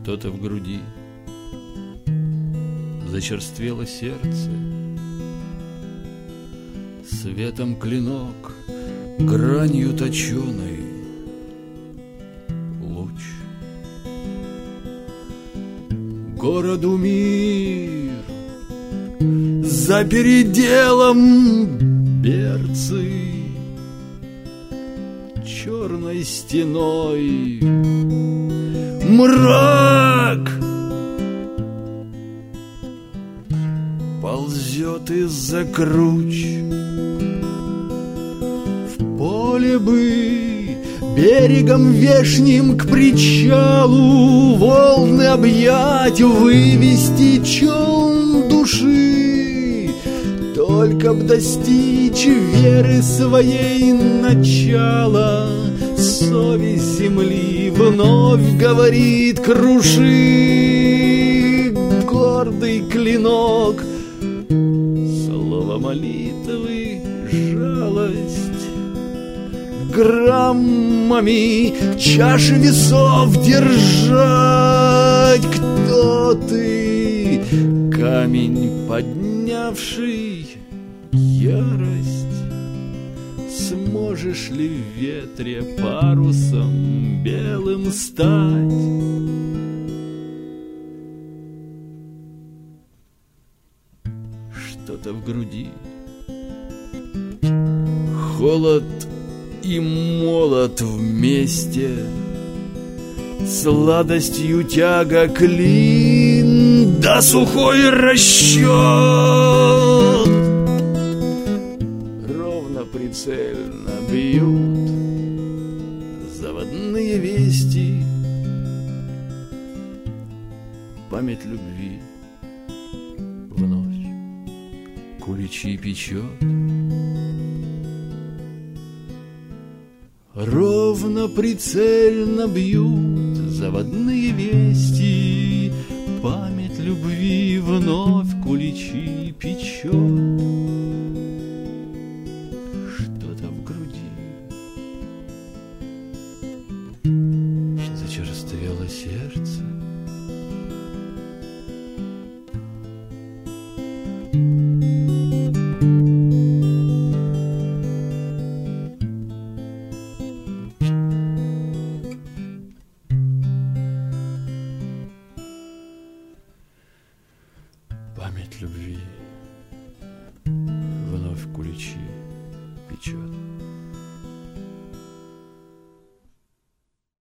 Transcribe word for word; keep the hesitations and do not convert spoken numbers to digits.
Что-то в груди, зачерствело сердце, светом клинок, гранью точеной луч. Городу мир, за переделом берцы, черной стеной мрак ползет из-за круч. В поле бы берегом вешним к причалу волны объять, вывести челн души, только б достичь веры своей начала. Совесть земли вновь говорит: круши гордый клинок. Слово молитвы, жалость, граммами чаши весов держать. Кто ты, камень поднявший ярость? Сможешь ли в ветре парусом белым стать? Что-то в груди, холод и молот вместе, сладостью тяга клин, да сухой расчет. Ровно прицельно бьют заводные вести, память любви вновь куличи печет. Ровно прицельно бьют заводные вести, память любви вновь куличи печет. Что-то в груди, зачерствело сердце,